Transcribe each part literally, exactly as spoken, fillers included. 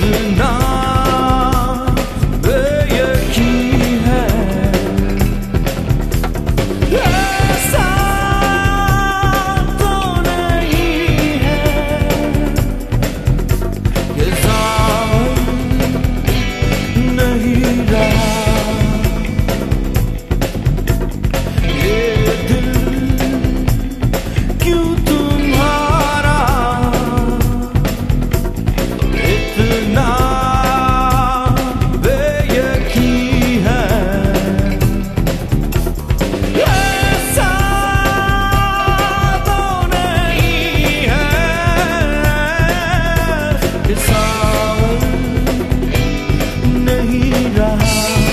इतना बेयकीन है, ऐसा तो नहीं है कि सावन नहीं रहा। ये दिल क्यों तुम्हारा इतना बेयकीन है, ऐसा तो नहीं है कि सावन नहीं रहा।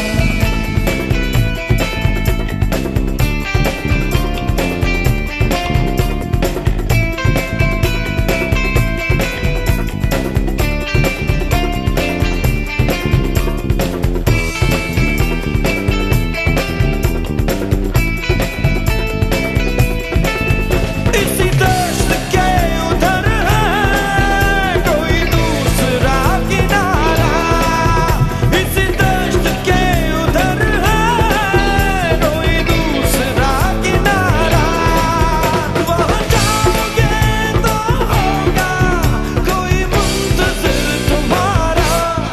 इसी दश्त के उधर है कोई दूसरा किनारा, इसी दश्त के उधर है कोई दूसरा किनारा। वहाँ जाओगे तो होगा कोई मुंतज़िर तुम्हारा।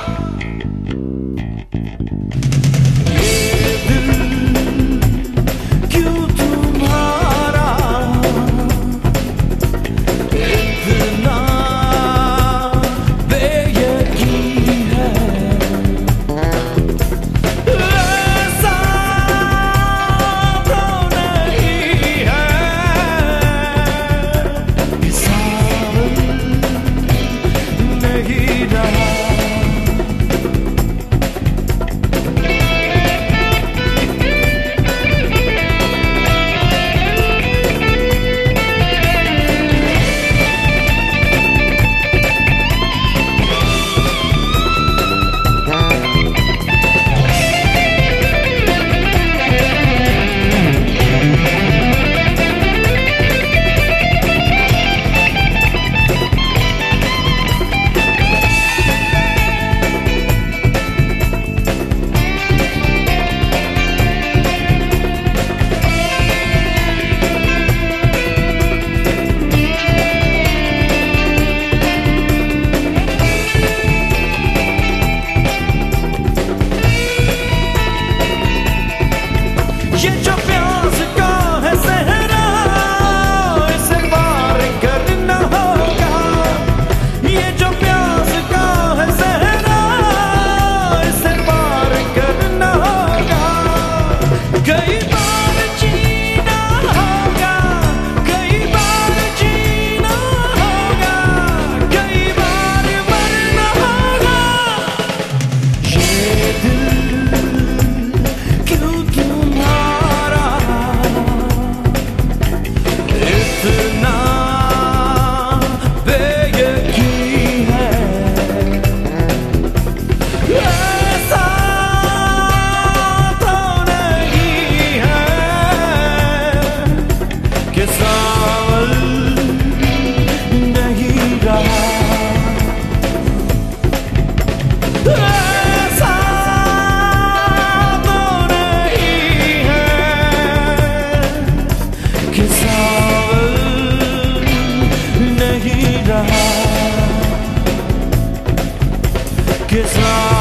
ये दिल क्यों तुम्हारा इतना बेयकीन है, ऐसा तो नहीं है कि सावन नहीं रहा। ये जो प्यास का है सहरा इसे पार करना होगा, ये जो प्यास का है सहरा इसे पार करना होगा। कई बार जीना होगा, कई बार जीना होगा, कई बार मरना होगा। ये दिल क्यों तुम्हारा इतना बेयकीन है, ऐसा तो नहीं है कि सावन नहीं रहा। ऐसा तो नहीं है कि सावन नहीं रहा, कि सावन